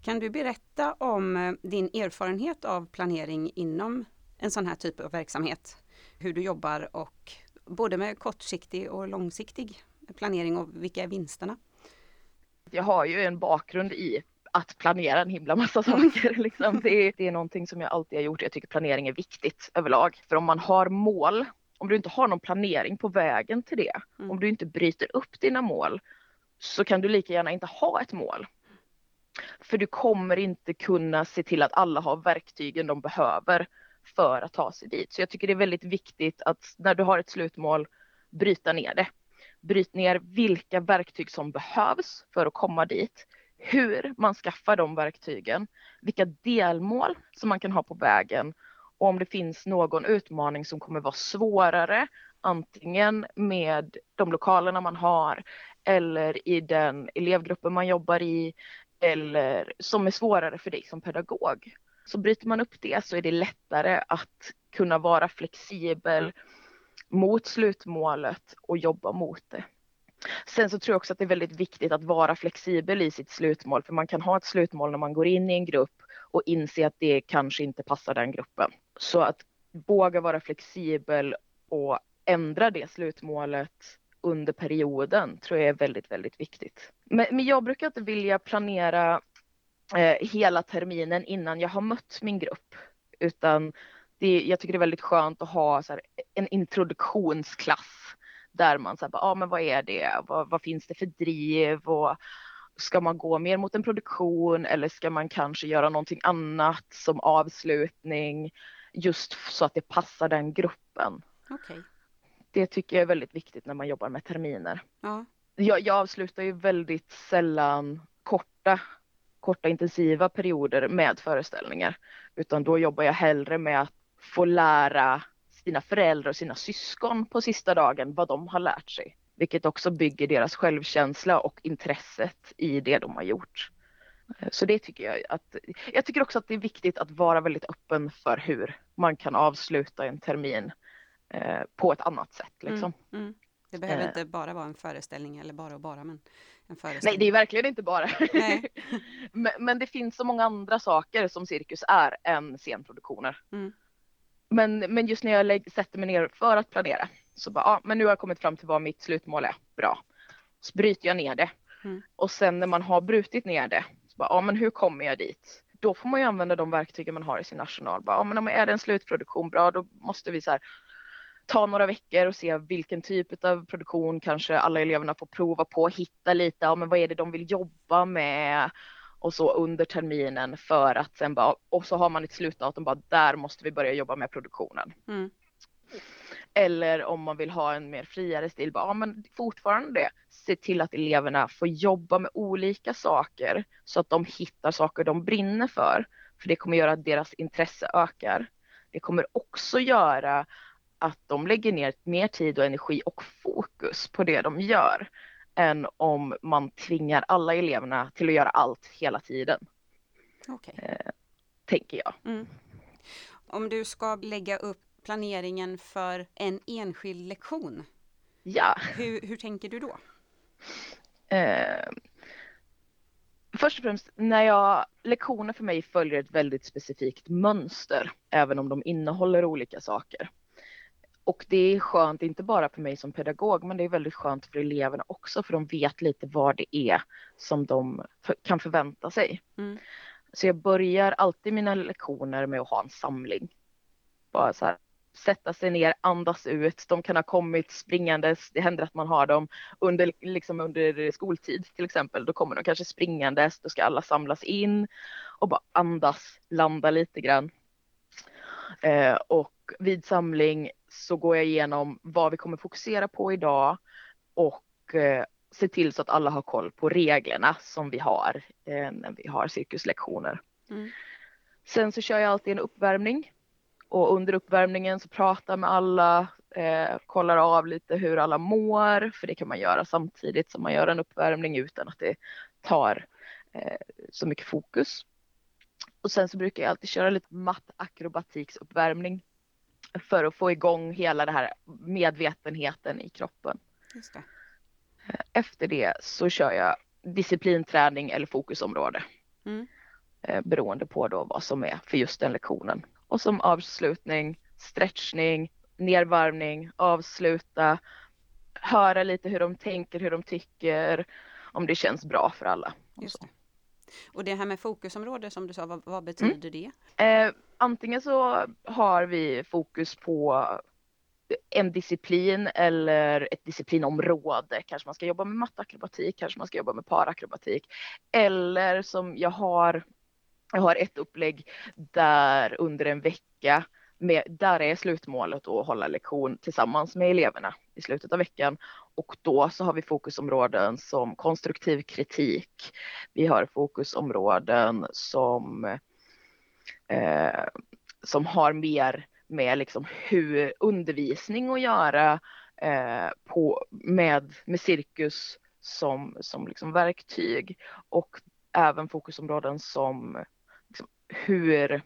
Kan du berätta om din erfarenhet av planering inom en sån här typ av verksamhet? Hur du jobbar och både med kortsiktig och långsiktig planering och vilka är vinsterna? Jag har ju en bakgrund i att planera en himla massa saker. Liksom. Det, är, det är någonting som jag alltid har gjort. Jag tycker planering är viktigt överlag. För om man har mål, om du inte har någon planering på vägen till det, mm. om du inte bryter upp dina mål, så kan du lika gärna inte ha ett mål. För du kommer inte kunna se till att alla har verktygen de behöver för att ta sig dit. Så jag tycker det är väldigt viktigt att när du har ett slutmål, bryta ner det. Bryt ner vilka verktyg som behövs för att komma dit. Hur man skaffar de verktygen. Vilka delmål som man kan ha på vägen. Och om det finns någon utmaning som kommer vara svårare. Antingen med de lokalerna man har. Eller i den elevgruppen man jobbar i. Eller som är svårare för dig som pedagog. Så bryter man upp det så är det lättare att kunna vara flexibel mot slutmålet och jobba mot det. Sen så tror jag också att det är väldigt viktigt att vara flexibel i sitt slutmål. För man kan ha ett slutmål när man går in i en grupp och inse att det kanske inte passar den gruppen. Så att våga vara flexibel och ändra det slutmålet under perioden tror jag är väldigt, väldigt viktigt. Men, men jag brukar inte vilja planera eh, hela terminen innan jag har mött min grupp. Utan det, jag tycker det är väldigt skönt att ha så här, en introduktionsklass. Där man säger, ah, men vad är det? Vad, vad finns det för driv? Och ska man gå mer mot en produktion? Eller ska man kanske göra någonting annat som avslutning? Just så att det passar den gruppen. Okay. Det tycker jag är väldigt viktigt när man jobbar med terminer. Ja. Jag, jag avslutar ju väldigt sällan korta, korta intensiva perioder med föreställningar. Utan då jobbar jag hellre med att få lära sina föräldrar och sina syskon på sista dagen vad de har lärt sig. Vilket också bygger deras självkänsla och intresset i det de har gjort. Så det tycker jag att, jag tycker också att det är viktigt att vara väldigt öppen för hur man kan avsluta en termin eh, på ett annat sätt. Liksom. Mm, mm. Det behöver eh. inte bara vara en föreställning eller bara och bara, men en föreställning. Nej, det är verkligen inte bara. Nej. men, men det finns så många andra saker som cirkus är än scenproduktioner. Mm. Men, men just när jag lägger, sätter mig ner för att planera så bara, ja, men nu har jag kommit fram till vad mitt slutmål är. Bra. Så bryter jag ner det. Mm. Och sen när man har brutit ner det, så bara, ja, men hur kommer jag dit? Då får man ju använda de verktygen man har i sin arsenal. Bara, ja, men om är det en slutproduktion, bra, då måste vi så här, ta några veckor och se vilken typ av produktion kanske alla eleverna får prova på. Hitta lite, ja, men vad är det de vill jobba med? Och så under terminen för att sen bara, och så har man ett slutdatum, bara där måste vi börja jobba med produktionen. Mm. Eller om man vill ha en mer friare stil, bara, ja, men fortfarande det. Se till att eleverna får jobba med olika saker så att de hittar saker de brinner för. För det kommer göra att deras intresse ökar. Det kommer också göra att de lägger ner mer tid och energi och fokus på det de gör. Än om man tvingar alla eleverna till att göra allt hela tiden. Okay. Eh, tänker jag. Mm. Om du ska lägga upp planeringen för en enskild lektion. Ja. Hur, hur tänker du då? Eh, först och främst, när jag, lektioner för mig följer ett väldigt specifikt mönster. Även om de innehåller olika saker. Och det är skönt, inte bara för mig som pedagog, men det är väldigt skönt för eleverna också. För de vet lite vad det är som de för, kan förvänta sig. Mm. Så jag börjar alltid mina lektioner med att ha en samling. Bara så här, sätta sig ner, andas ut. De kan ha kommit springandes. Det händer att man har dem under, liksom under skoltid till exempel. Då kommer de kanske springandes. Då ska alla samlas in och bara andas, landa lite grann. Eh, och vid samling så går jag igenom vad vi kommer fokusera på idag och eh, se till så att alla har koll på reglerna som vi har eh, när vi har cirkuslektioner. Mm. Sen så kör jag alltid en uppvärmning och under uppvärmningen så pratar jag med alla, eh, kollar av lite hur alla mår, för det kan man göra samtidigt som man gör en uppvärmning utan att det tar eh, så mycket fokus. Och sen så brukar jag alltid köra lite mattakrobatiks-uppvärmning för att få igång hela det här medvetenheten i kroppen. Just det. Efter det så kör jag disciplinträning eller fokusområde. Mm. eh, beroende på då vad som är för just den lektionen. Och som avslutning, stretchning, nedvarvning, avsluta, höra lite hur de tänker, hur de tycker, om det känns bra för alla. Och, Just så. det. Och det här med fokusområde som du sa, vad, vad betyder Mm. det? Eh, antingen så har vi fokus på en disciplin eller ett disciplinområde. Kanske man ska jobba med mattakrobatik, kanske man ska jobba med parakrobatik. Eller som jag har, jag har ett upplägg där under en vecka, med, där är slutmålet att hålla lektion tillsammans med eleverna i slutet av veckan. Och då så har vi fokusområden som konstruktiv kritik. Vi har fokusområden som, eh, som har mer med liksom hur undervisning att göra eh, på, med, med cirkus som, som liksom verktyg. Och även fokusområden som liksom, hur,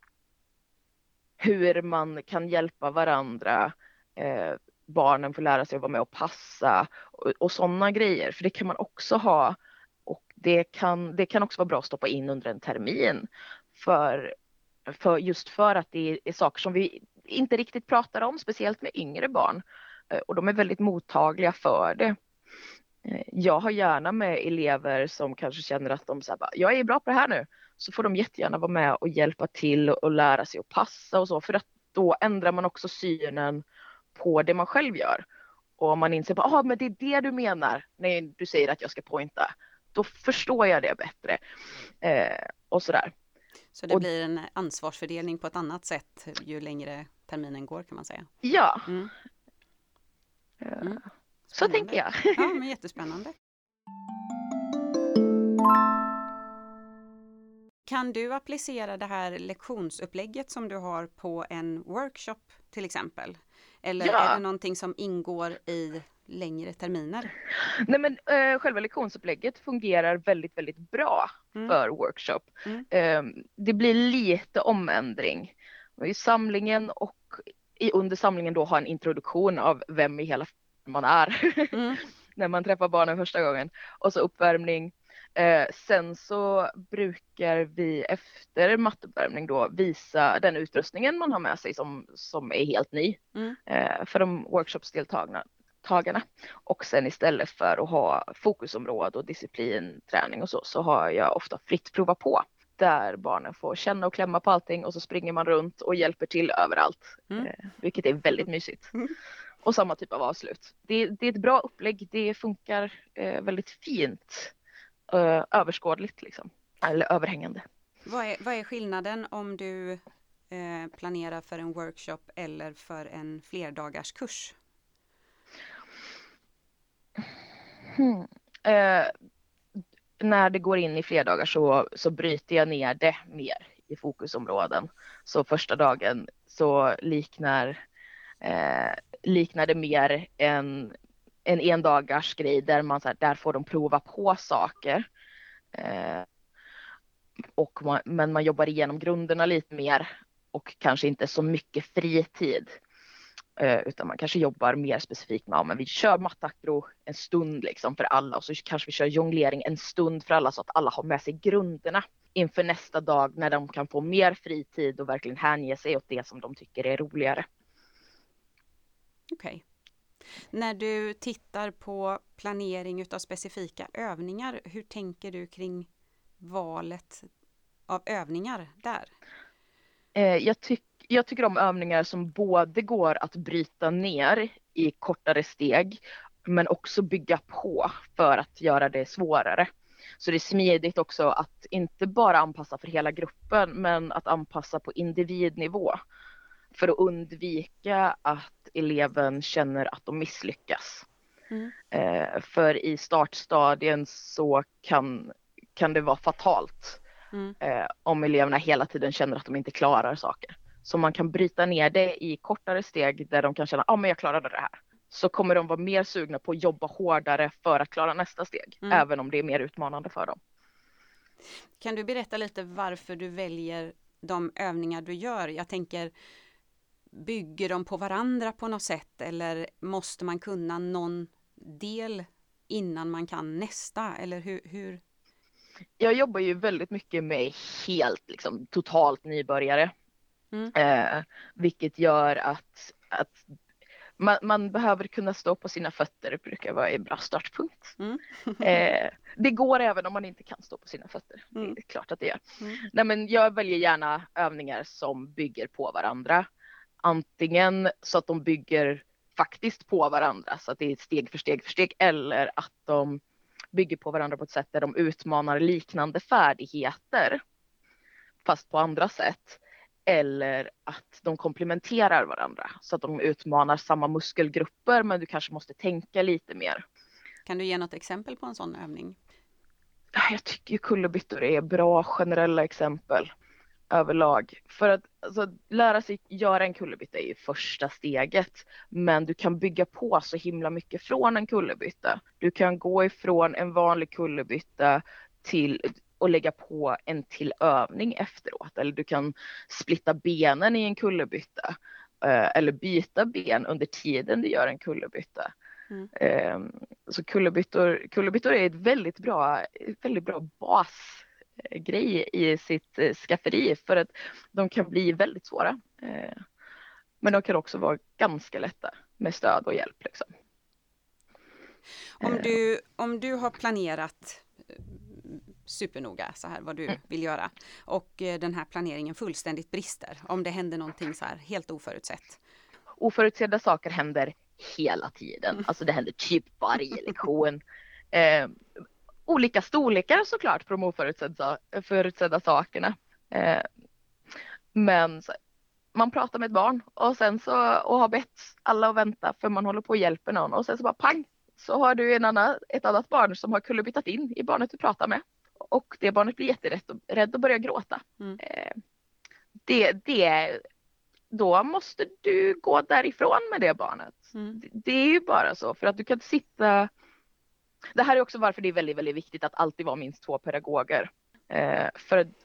hur man kan hjälpa varandra. Eh, barnen får lära sig att vara med och passa och, och sådana grejer. För det kan man också ha. Och det kan, det kan också vara bra att stoppa in under en termin. För, för just för att det är saker som vi inte riktigt pratar om, speciellt med yngre barn. Och de är väldigt mottagliga för det. Jag har gärna med elever som kanske känner att de säger, jag är bra på det här nu. Så får de jättegärna vara med och hjälpa till och lära sig att passa och så. För att då ändrar man också synen på det man själv gör. Och om man inser att ah, men det är det du menar när du säger att jag ska pointa. Då förstår jag det bättre. Eh, och sådär. Så det och, blir en ansvarsfördelning på ett annat sätt ju längre terminen går, kan man säga. Ja. Mm. Mm. Så tänker jag. Ja, men jättespännande. Kan du applicera det här lektionsupplägget som du har på en workshop till exempel? Eller ja. är det någonting som ingår i längre terminer? Nej, men äh, själva lektionsupplägget fungerar väldigt, väldigt bra mm. för workshop. Mm. Äh, det blir lite omändring. I samlingen och i, under samlingen då ha en introduktion av vem i hela man är mm. när man träffar barnen första gången. Och så uppvärmning. Eh, sen så brukar vi efter mattuppvärmning då visa den utrustningen man har med sig som, som är helt ny mm. eh, för de workshopsdeltagarna. Och sen istället för att ha fokusområde och disciplinträning och så, så har jag ofta fritt prova på. Där barnen får känna och klämma på allting och så springer man runt och hjälper till överallt. Mm. Eh, vilket är väldigt mysigt. Mm. Och samma typ av avslut. Det, det är ett bra upplägg, det funkar eh, väldigt fint. Uh, överskådligt liksom, eller överhängande. Vad är, vad är skillnaden om du eh, planerar för en workshop eller för en flerdagars kurs? Hmm. Uh, när det går in i flerdagar så, så bryter jag ner det mer i fokusområden. Så första dagen så liknar, eh, liknar det mer en en endagars grej där man så här, där får de prova på saker. Eh, och man, men man jobbar igenom grunderna lite mer och kanske inte så mycket fritid. Eh, utan man kanske jobbar mer specifikt med, ja, men vi kör mattakro en stund liksom för alla och så kanske vi kör jonglering en stund för alla så att alla har med sig grunderna inför nästa dag när de kan få mer fritid och verkligen hänge sig åt det som de tycker är roligare. Okej. Okay. När du tittar på planering utav specifika övningar, hur tänker du kring valet av övningar där? Eh, jag, tyck, jag tycker om övningar som både går att bryta ner i kortare steg men också bygga på för att göra det svårare. Så det är smidigt också att inte bara anpassa för hela gruppen men att anpassa på individnivå. För att undvika att eleven känner att de misslyckas. Mm. Eh, för i startstadien så kan, kan det vara fatalt. Mm. Eh, om eleverna hela tiden känner att de inte klarar saker. Så man kan bryta ner det i kortare steg där de kan känna att ah, men jag klarade det här. Så kommer de vara mer sugna på att jobba hårdare för att klara nästa steg. Mm. Även om det är mer utmanande för dem. Kan du berätta lite varför du väljer de övningar du gör? Jag tänker... Bygger de på varandra på något sätt eller måste man kunna någon del innan man kan nästa? Eller hur? hur? jag jobbar ju väldigt mycket med helt liksom totalt nybörjare. Mm. Eh, vilket gör att, att man, man behöver kunna stå på sina fötter. Det brukar vara en bra startpunkt. Mm. eh, det går även om man inte kan stå på sina fötter. Mm. Det är klart att det gör. Mm. Nej, men jag väljer gärna övningar som bygger på varandra. Antingen så att de bygger faktiskt på varandra så att det är steg för steg för steg, eller att de bygger på varandra på ett sätt där de utmanar liknande färdigheter fast på andra sätt, eller att de komplementerar varandra så att de utmanar samma muskelgrupper men du kanske måste tänka lite mer. Kan du ge något exempel på en sån övning? Jag tycker kullerbyttor är bra generella exempel överlag. För att alltså, lära sig göra en kullerbytta är ju första steget. Men du kan bygga på så himla mycket från en kullerbytta. Du kan gå ifrån en vanlig kullerbytta till och lägga på en till övning efteråt. Eller du kan splitta benen i en kullerbytta. Eller byta ben under tiden du gör en kullerbytta. Mm. Så kullerbyttor, kullerbyttor är ett väldigt bra, väldigt bra basgrej i sitt skafferi, för att de kan bli väldigt svåra. Men de kan också vara ganska lätta med stöd och hjälp. Liksom. Om du, om du har planerat supernoga så här vad du mm. vill göra och den här planeringen fullständigt brister, om det händer någonting så här helt oförutsett. Oförutsedda saker händer hela tiden. Alltså det händer typ varje lektion. Eh, olika storlekar såklart på de oförutsedda förutsedda sakerna. Eh, men så, man pratar med ett barn och sen så och har bett alla att vänta för man håller på att hjälpa någon och sen så bara pang så har du en annan, ett annat barn som har kullerbyttat in i barnet du pratar med och det barnet blir jätterädd och, rädd och börjar gråta. Mm. Eh, det, det då måste du gå därifrån med det barnet. Mm. Det, det är ju bara så, för att du kan sitta... Det här är också varför det är väldigt, väldigt viktigt att alltid vara minst två pedagoger. Eh, för att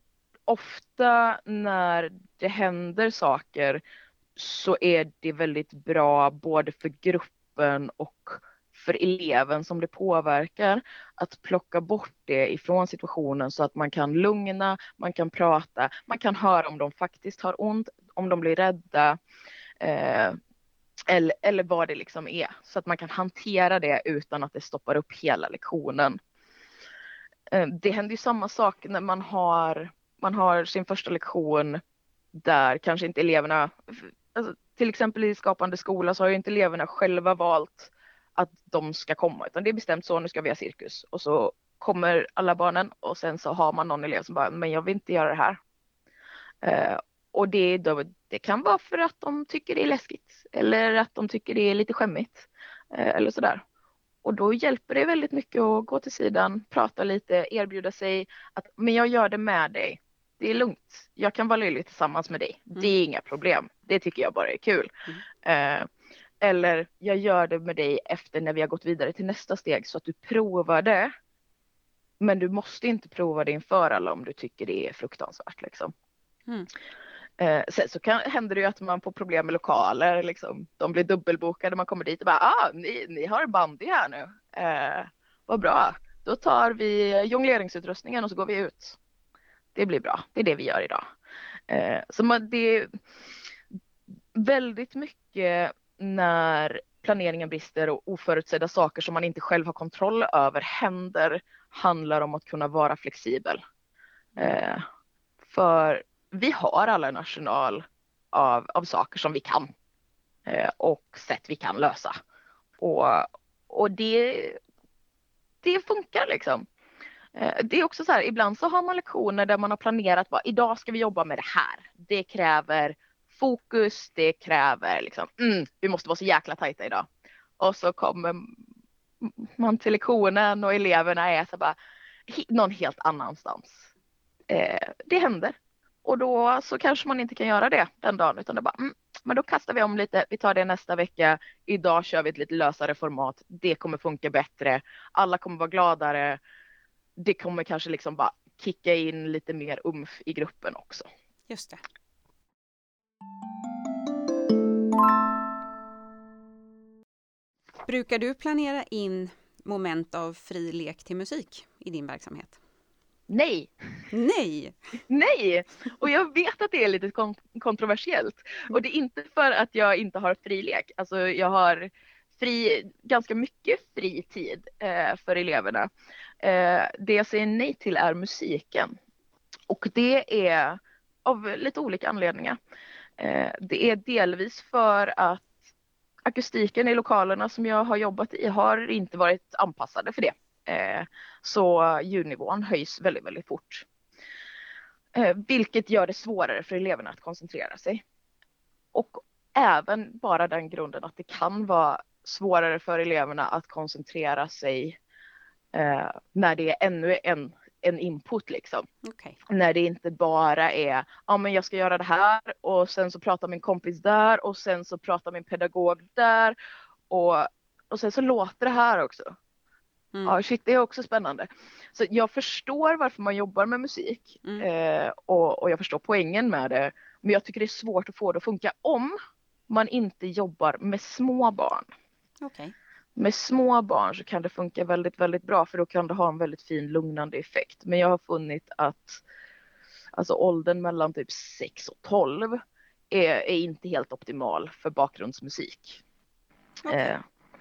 ofta när det händer saker så är det väldigt bra både för gruppen och för eleven som det påverkar att plocka bort det ifrån situationen så att man kan lugna, man kan prata, man kan höra om de faktiskt har ont, om de blir rädda eh, eller, eller vad det liksom är. Så att man kan hantera det utan att det stoppar upp hela lektionen. Eh, det händer ju samma sak när man har, man har sin första lektion där kanske inte eleverna, alltså, till exempel i Skapande skola så har ju inte eleverna själva valt att de ska komma, utan det är bestämt så, nu ska vi ha cirkus. Och så kommer alla barnen och sen så har man någon elev som bara, men jag vill inte göra det här. Eh, och det, då, det kan vara för att de tycker det är läskigt eller att de tycker det är lite skämmigt eh, eller sådär. Och då hjälper det väldigt mycket att gå till sidan, prata lite, erbjuda sig att, men jag gör det med dig. Det är lugnt. Jag kan vara löjlig tillsammans med dig. Mm. Det är inga problem. Det tycker jag bara är kul. Mm. Eh, Eller jag gör det med dig efter när vi har gått vidare till nästa steg så att du provar det. Men du måste inte prova det inför alla om du tycker det är fruktansvärt. Liksom. Mm. Eh, sen så kan, händer det ju att man får problem med lokaler. Liksom. De blir dubbelbokade. Man kommer dit och bara, ah, ni, ni har bandy här nu. Eh, vad bra. Då tar vi jongleringsutrustningen och så går vi ut. Det blir bra. Det är det vi gör idag. Eh, så man, det är väldigt mycket... när planeringen brister och oförutsedda saker som man inte själv har kontroll över händer, handlar om att kunna vara flexibel. Eh, för vi har alla en arsenal av, av saker som vi kan eh, och sätt vi kan lösa. Och, och det, det funkar liksom. Eh, det är också så här, ibland så har man lektioner där man har planerat att idag ska vi jobba med det här. Det kräver fokus, det kräver liksom, mm, vi måste vara så jäkla tajta idag. Och så kommer man till lektionen och eleverna är så bara någon helt annanstans. Eh, det händer. Och då så kanske man inte kan göra det den dagen, utan det bara, mm, men då kastar vi om lite, vi tar det nästa vecka. Idag kör vi ett lite lösare format. Det kommer funka bättre. Alla kommer vara gladare. Det kommer kanske liksom bara kicka in lite mer umf i gruppen också. Just det. Brukar du planera in moment av fri lek till musik i din verksamhet? Nej! Nej! Nej! Och jag vet att det är lite kon- kontroversiellt. Och det är inte för att jag inte har fri lek. Alltså jag har fri, ganska mycket fri tid eh, för eleverna. Eh, det jag säger nej till är musiken. Och det är av lite olika anledningar. Eh, det är delvis för att akustiken i lokalerna som jag har jobbat i har inte varit anpassade för det. Eh, så ljudnivån höjs väldigt, väldigt fort. Eh, vilket gör det svårare för eleverna att koncentrera sig. Och även bara den grunden att det kan vara svårare för eleverna att koncentrera sig eh, när det är ännu en, en input liksom. Okay. När det inte bara är, ja men jag ska göra det här och sen så pratar min kompis där och sen så pratar min pedagog där och, och sen så låter det här också. Mm. Ja, shit, det är också spännande. Så jag förstår varför man jobbar med musik mm. eh, och, och jag förstår poängen med det. Men jag tycker det är svårt att få det att funka om man inte jobbar med små barn. Okay. Med små barn så kan det funka väldigt, väldigt bra för då kan det ha en väldigt fin lugnande effekt. Men jag har funnit att alltså åldern mellan typ sex och tolv är, är inte helt optimal för bakgrundsmusik. Okay. Eh.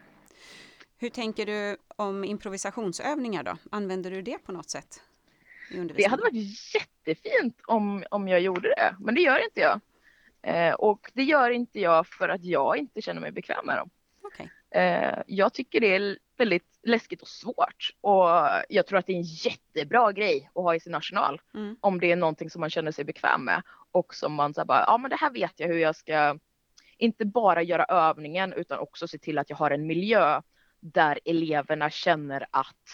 Hur tänker du om improvisationsövningar då? Använder du det på något sätt i undervisningen? Det hade varit jättefint om, om jag gjorde det, men det gör inte jag. Eh, och det gör inte jag för att jag inte känner mig bekväm med dem. Okay. Eh, jag tycker det är väldigt läskigt och svårt. Och jag tror att det är en jättebra grej att ha i sin arsenal. Mm. Om det är någonting som man känner sig bekväm med. Och som man säger bara, ja men det här vet jag hur jag ska inte bara göra övningen utan också se till att jag har en miljö där eleverna känner att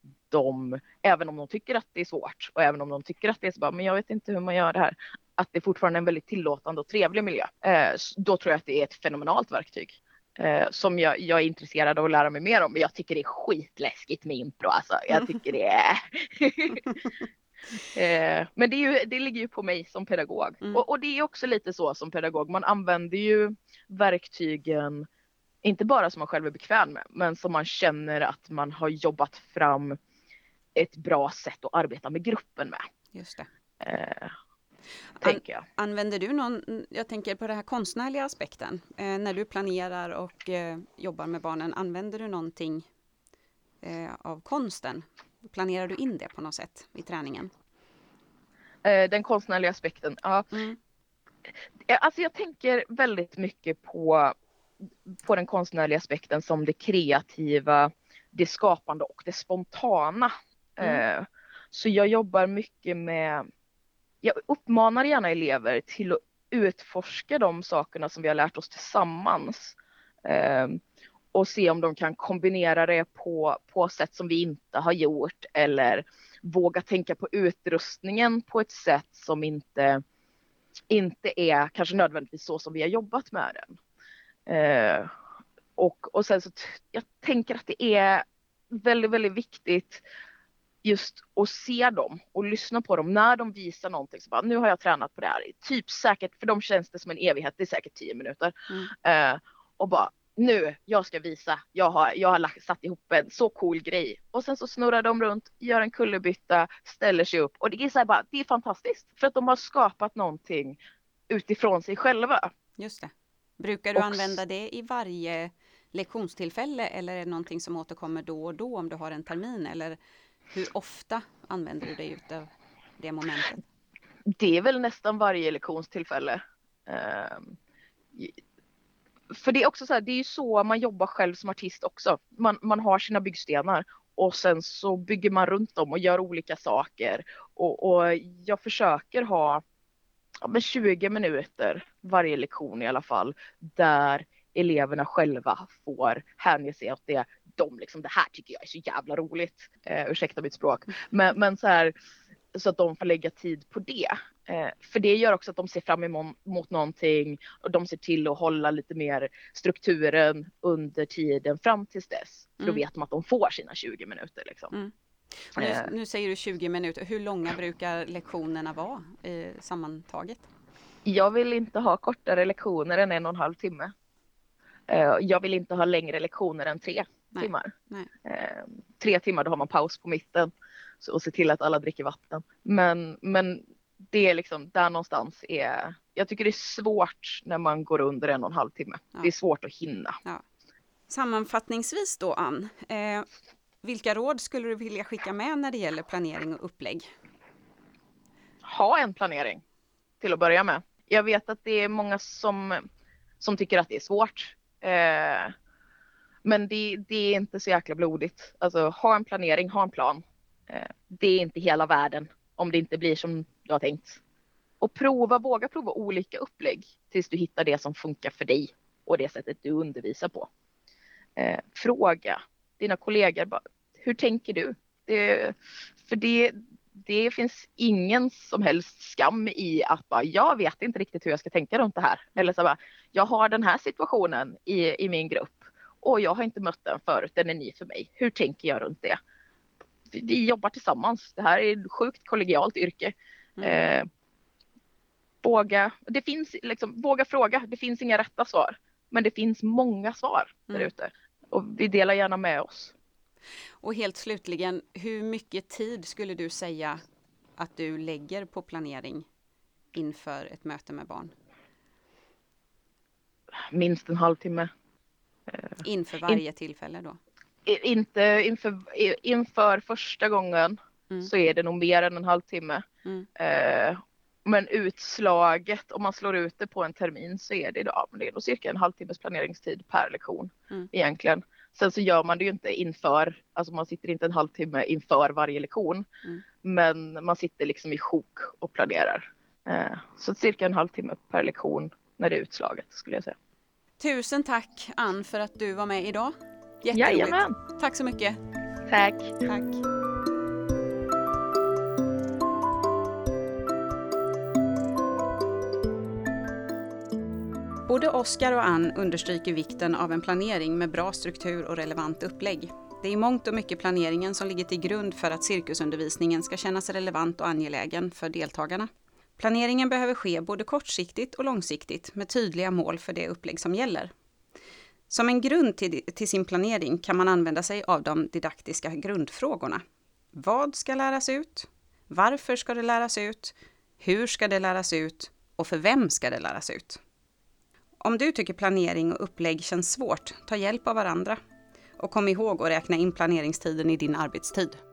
de, även om de tycker att det är svårt och även om de tycker att det är så bara, men jag vet inte hur man gör det här, att det fortfarande är en väldigt tillåtande och trevlig miljö. Eh, då tror jag att det är ett fenomenalt verktyg eh, som jag, jag är intresserad av att lära mig mer om. Men jag tycker det är skitläskigt med impro. Alltså. Jag tycker det är... eh, men det, är ju, det ligger ju på mig som pedagog. Mm. Och, och det är också lite så som pedagog. Man använder ju verktygen inte bara som man själv är bekväm med, men som man känner att man har jobbat fram ett bra sätt att arbeta med gruppen med. Just det. Eh, tänker jag. An- använder du någon, jag tänker på den här konstnärliga aspekten, eh, när du planerar och eh, jobbar med barnen, använder du någonting eh, av konsten? Planerar du in det på något sätt i träningen? Eh, den konstnärliga aspekten, ja. Mm. Alltså jag tänker väldigt mycket på på den konstnärliga aspekten som det kreativa, det skapande och det spontana. Mm. Så jag jobbar mycket med, jag uppmanar gärna elever till att utforska de sakerna som vi har lärt oss tillsammans. Och se om de kan kombinera det på, på sätt som vi inte har gjort. Eller våga tänka på utrustningen på ett sätt som inte, inte är kanske nödvändigtvis så som vi har jobbat med den. Uh, och, och sen så t- jag tänker att det är väldigt, väldigt viktigt just att se dem och lyssna på dem när de visar någonting. Så bara, nu har jag tränat på det här. Typ säkert, för dem känns det som en evighet, det är säkert tio minuter. Mm. Uh, och bara, nu, jag ska visa. Jag har, jag har lagt, satt ihop en så cool grej. Och sen så snurrar de runt, gör en kullerbytta, ställer sig upp. Och det är så här bara, det är fantastiskt. För att de har skapat någonting utifrån sig själva. Just det. Brukar du och, använda det i varje lektionstillfälle eller är det någonting som återkommer då och då om du har en termin? Eller hur ofta använder du dig utav det momentet? Det är väl nästan varje lektionstillfälle. Um, för det är också så här, det är ju så man jobbar själv som artist också. Man, man har sina byggstenar och sen så bygger man runt dem och gör olika saker. Och, och jag försöker ha ja, men tjugo minuter varje lektion i alla fall, där eleverna själva får hänge sig åt det. De liksom, det här tycker jag är så jävla roligt. Eh, ursäkta mitt språk. Men, men så här, så att de får lägga tid på det. Eh, för det gör också att de ser fram emot någonting och de ser till att hålla lite mer strukturen under tiden fram tills dess. För då vet de att de får sina tjugo minuter liksom. Mm. Nu, nu säger du tjugo minuter. Hur långa brukar lektionerna vara eh, sammantaget? Jag vill inte ha kortare lektioner än en och en halv timme. Eh, jag vill inte ha längre lektioner än tre Nej. timmar. Nej. Eh, tre timmar, då har man paus på mitten. och se till att alla dricker vatten. Men, men det är liksom där någonstans är, jag tycker det är svårt när man går under en och en halv timme. Ja. Det är svårt att hinna. Ja. Sammanfattningsvis då, Ann, eh, vilka råd skulle du vilja skicka med när det gäller planering och upplägg? Ha en planering till att börja med. Jag vet att det är många som, som tycker att det är svårt. Eh, men det, det är inte så jäkla blodigt. Alltså ha en planering, ha en plan. Eh, det är inte hela världen om det inte blir som du har tänkt. Och prova, våga prova olika upplägg tills du hittar det som funkar för dig och det sättet du undervisar på. Eh, fråga dina kollegor, hur tänker du? Det, för det, det finns ingen som helst skam i att bara, jag vet inte riktigt hur jag ska tänka runt det här. Eller så bara, jag har den här situationen i, i min grupp och jag har inte mött den förut, den är ny för mig. Hur tänker jag runt det? Vi, vi jobbar tillsammans, det här är ett sjukt kollegialt yrke. Mm. Eh, våga, det finns liksom, våga fråga, det finns inga rätta svar. Men det finns många svar där ute. Mm. Och vi delar gärna med oss. Och helt slutligen, hur mycket tid skulle du säga att du lägger på planering inför ett möte med barn? Minst en halvtimme. Inför varje In, tillfälle då? Inte inför, inför första gången mm. så är det nog mer än en halvtimme. Mm. Eh, Men utslaget, om man slår ut det på en termin så är det idag, det är nog cirka en halvtimmes planeringstid per lektion mm. egentligen. Sen så gör man det ju inte inför, alltså man sitter inte en halvtimme inför varje lektion. Mm. Men man sitter liksom i sjok och planerar. Eh, så cirka en halvtimme per lektion när det är utslaget skulle jag säga. Tusen tack Ann för att du var med idag. Jätteroligt. Jajamän. Tack så mycket. Tack. Tack. Både Oskar och Ann understryker vikten av en planering med bra struktur och relevant upplägg. Det är i mångt och mycket planeringen som ligger till grund för att cirkusundervisningen ska kännas relevant och angelägen för deltagarna. Planeringen behöver ske både kortsiktigt och långsiktigt med tydliga mål för det upplägg som gäller. Som en grund till, till sin planering kan man använda sig av de didaktiska grundfrågorna. Vad ska läras ut? Varför ska det läras ut? Hur ska det läras ut? Och för vem ska det läras ut? Om du tycker planering och upplägg känns svårt, ta hjälp av varandra. Och kom ihåg att räkna in planeringstiden i din arbetstid.